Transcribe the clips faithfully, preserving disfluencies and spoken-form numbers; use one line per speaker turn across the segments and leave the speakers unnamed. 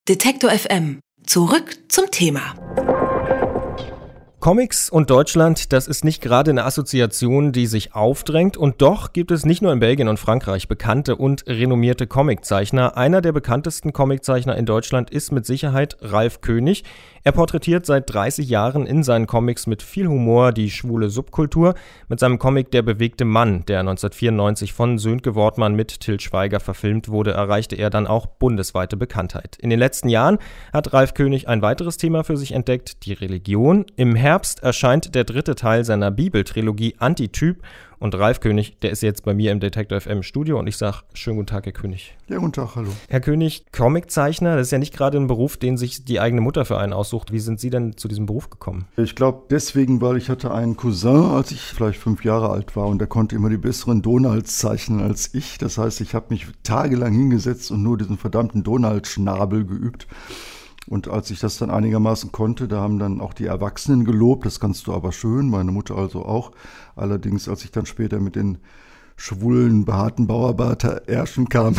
Detektor F M. Zurück zum Thema.
Comics und Deutschland, das ist nicht gerade eine Assoziation, die sich aufdrängt. Und doch gibt es nicht nur in Belgien und Frankreich bekannte und renommierte Comiczeichner. Einer der bekanntesten Comiczeichner in Deutschland ist mit Sicherheit Ralf König. Er porträtiert seit dreißig Jahren in seinen Comics mit viel Humor die schwule Subkultur. Mit seinem Comic Der bewegte Mann, der neunzehnhundertvierundneunzig von Sönke Wortmann mit Til Schweiger verfilmt wurde, erreichte er dann auch bundesweite Bekanntheit. In den letzten Jahren hat Ralf König ein weiteres Thema für sich entdeckt, die Religion. Im Herbst erscheint der dritte Teil seiner Bibeltrilogie Antityp. Und Ralf König, der ist jetzt bei mir im Detektor F M Studio und ich sage, schönen guten Tag, Herr König.
Ja, guten Tag, hallo.
Herr König, Comiczeichner, das ist ja nicht gerade ein Beruf, den sich die eigene Mutter für einen aussucht. Wie sind Sie denn zu diesem Beruf gekommen?
Ich glaube deswegen, weil ich hatte einen Cousin, als ich vielleicht fünf Jahre alt war und der konnte immer die besseren Donalds zeichnen als ich. Das heißt, ich habe mich tagelang hingesetzt und nur diesen verdammten Donald-Schnabel geübt. Und als ich das dann einigermaßen konnte, da haben dann auch die Erwachsenen gelobt, das kannst du aber schön, meine Mutter also auch. Allerdings, als ich dann später mit den schwulen, behaarten Bauarbeiter-Ärschen kam,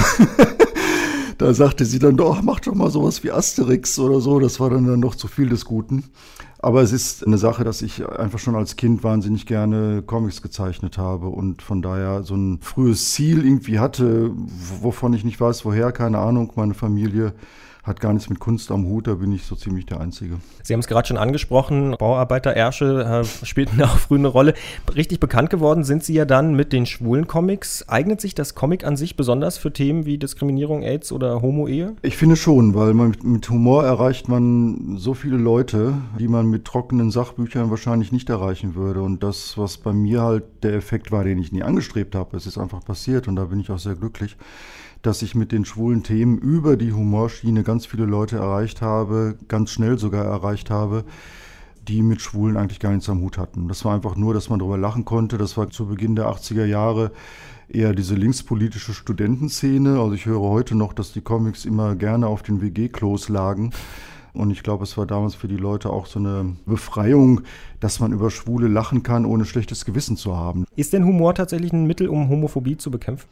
da sagte sie dann doch, mach doch mal sowas wie Asterix oder so. Das war dann, dann noch zu viel des Guten. Aber es ist eine Sache, dass ich einfach schon als Kind wahnsinnig gerne Comics gezeichnet habe und von daher so ein frühes Ziel irgendwie hatte, wovon ich nicht weiß, woher, keine Ahnung, meine Familie hat gar nichts mit Kunst am Hut, da bin ich so ziemlich der Einzige.
Sie haben es gerade schon angesprochen, Bauarbeiter-Ärsche äh, spielten auch früh eine Rolle. Richtig bekannt geworden sind Sie ja dann mit den schwulen Comics. Eignet sich das Comic an sich besonders für Themen wie Diskriminierung, AIDS oder Homo-Ehe?
Ich finde schon, weil man mit, mit Humor erreicht man so viele Leute, die man mit trockenen Sachbüchern wahrscheinlich nicht erreichen würde. Und das, was bei mir halt der Effekt war, den ich nie angestrebt habe, es ist einfach passiert und da bin ich auch sehr glücklich, dass ich mit den schwulen Themen über die Humorschiene ganz viele Leute erreicht habe, ganz schnell sogar erreicht habe, die mit Schwulen eigentlich gar nichts am Hut hatten. Das war einfach nur, dass man darüber lachen konnte. Das war zu Beginn der achtziger Jahre eher diese linkspolitische Studentenszene. Also ich höre heute noch, dass die Comics immer gerne auf den W G-Klos lagen. Und ich glaube, es war damals für die Leute auch so eine Befreiung, dass man über Schwule lachen kann, ohne schlechtes Gewissen zu haben.
Ist denn Humor tatsächlich ein Mittel, um Homophobie zu bekämpfen?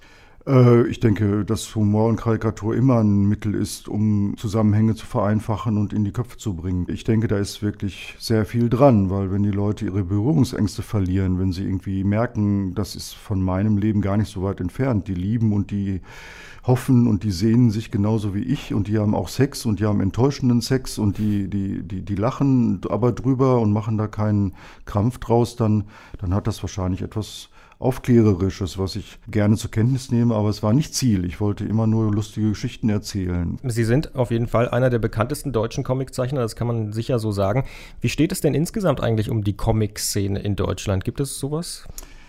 Ich denke, dass Humor und Karikatur immer ein Mittel ist, um Zusammenhänge zu vereinfachen und in die Köpfe zu bringen. Ich denke, da ist wirklich sehr viel dran, weil wenn die Leute ihre Berührungsängste verlieren, wenn sie irgendwie merken, das ist von meinem Leben gar nicht so weit entfernt, die lieben und die hoffen und die sehnen sich genauso wie ich und die haben auch Sex und die haben enttäuschenden Sex und die, die, die, die lachen aber drüber und machen da keinen Krampf draus, dann, dann hat das wahrscheinlich etwas Aufklärerisches, was ich gerne zur Kenntnis nehme, aber es war nicht Ziel. Ich wollte immer nur lustige Geschichten erzählen.
Sie sind auf jeden Fall einer der bekanntesten deutschen Comiczeichner, das kann man sicher so sagen. Wie steht es denn insgesamt eigentlich um die Comic-Szene in Deutschland? Gibt es sowas?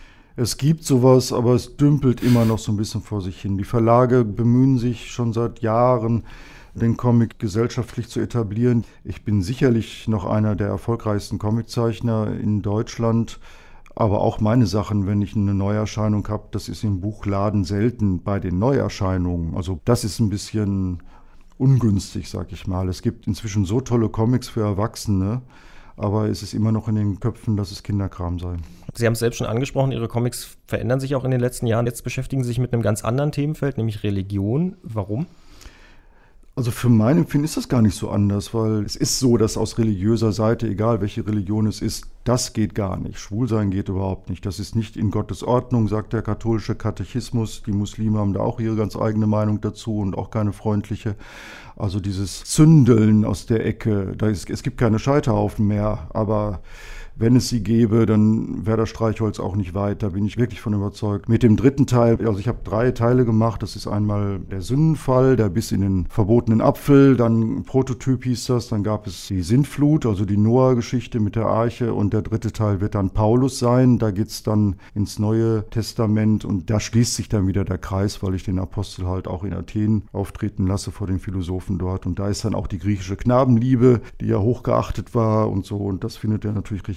Es gibt sowas, aber es dümpelt immer noch so ein bisschen vor sich hin. Die Verlage bemühen sich schon seit Jahren, den Comic gesellschaftlich zu etablieren. Ich bin sicherlich noch einer der erfolgreichsten Comiczeichner in Deutschland. Aber auch meine Sachen, wenn ich eine Neuerscheinung habe, das ist im Buchladen selten bei den Neuerscheinungen. Also das ist ein bisschen ungünstig, sag ich mal. Es gibt inzwischen so tolle Comics für Erwachsene, aber es ist immer noch in den Köpfen, dass es Kinderkram sei.
Sie haben es selbst schon angesprochen, Ihre Comics verändern sich auch in den letzten Jahren. Jetzt beschäftigen Sie sich mit einem ganz anderen Themenfeld, nämlich Religion. Warum?
Also für mein Empfinden ist das gar nicht so anders, weil es ist so, dass aus religiöser Seite, egal welche Religion es ist, das geht gar nicht. Schwulsein geht überhaupt nicht. Das ist nicht in Gottes Ordnung, sagt der katholische Katechismus. Die Muslime haben da auch ihre ganz eigene Meinung dazu und auch keine freundliche. Also dieses Zündeln aus der Ecke, da ist, es gibt keine Scheiterhaufen mehr, aber wenn es sie gäbe, dann wäre das Streichholz auch nicht weit. Da bin ich wirklich von überzeugt. Mit dem dritten Teil, also ich habe drei Teile gemacht. Das ist einmal der Sündenfall, der bis in den verbotenen Apfel. Dann Prototyp hieß das. Dann gab es die Sintflut, also die Noah-Geschichte mit der Arche. Und der dritte Teil wird dann Paulus sein. Da geht es dann ins Neue Testament. Und da schließt sich dann wieder der Kreis, weil ich den Apostel halt auch in Athen auftreten lasse vor den Philosophen dort. Und da ist dann auch die griechische Knabenliebe, die ja hochgeachtet war und so. Und das findet er natürlich richtig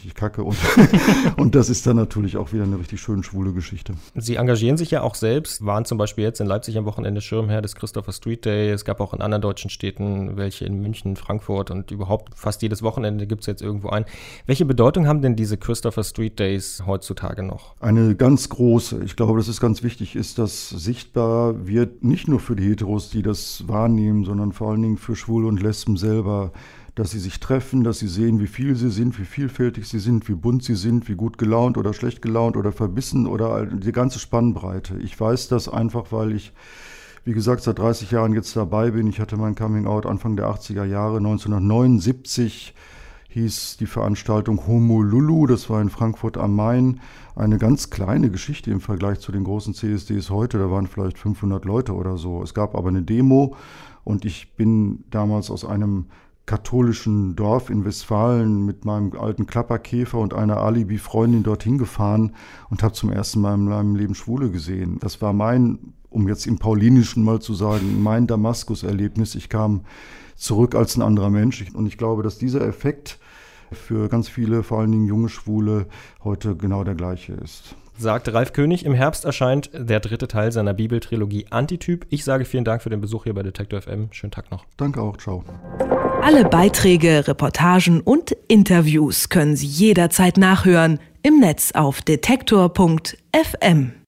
richtig kacke. Und, und das ist dann natürlich auch wieder eine richtig schön schwule Geschichte.
Sie engagieren sich ja auch selbst, waren zum Beispiel jetzt in Leipzig am Wochenende Schirmherr des Christopher Street Day. Es gab auch in anderen deutschen Städten welche, in München, Frankfurt und überhaupt fast jedes Wochenende gibt es jetzt irgendwo ein. Welche Bedeutung haben denn diese Christopher Street Days heutzutage noch?
Eine ganz große. Ich glaube, dass es ganz wichtig ist, dass sichtbar wird, nicht nur für die Heteros, die das wahrnehmen, sondern vor allen Dingen für Schwule und Lesben selber, dass sie sich treffen, dass sie sehen, wie viel sie sind, wie vielfältig sie sind, wie bunt sie sind, wie gut gelaunt oder schlecht gelaunt oder verbissen oder die ganze Spannbreite. Ich weiß das einfach, weil ich, wie gesagt, seit dreißig Jahren jetzt dabei bin. Ich hatte mein Coming-out Anfang der achtziger Jahre. neunzehnhundertneunundsiebzig hieß die Veranstaltung Homo Lulu, das war in Frankfurt am Main. Eine ganz kleine Geschichte im Vergleich zu den großen C S Ds heute. Da waren vielleicht fünfhundert Leute oder so. Es gab aber eine Demo und ich bin damals aus einem katholischen Dorf in Westfalen mit meinem alten Klapperkäfer und einer Alibi-Freundin dorthin gefahren und habe zum ersten Mal in meinem Leben Schwule gesehen. Das war mein, um jetzt im Paulinischen mal zu sagen, mein Damaskus-Erlebnis. Ich kam zurück als ein anderer Mensch und ich glaube, dass dieser Effekt für ganz viele, vor allen Dingen junge Schwule, heute genau der gleiche ist.
Sagt Ralf König. Im Herbst erscheint der dritte Teil seiner Bibeltrilogie Antityp. Ich sage vielen Dank für den Besuch hier bei Detektor F M. Schönen Tag noch.
Danke auch. Ciao.
Alle Beiträge, Reportagen und Interviews können Sie jederzeit nachhören im Netz auf detektor punkt f m.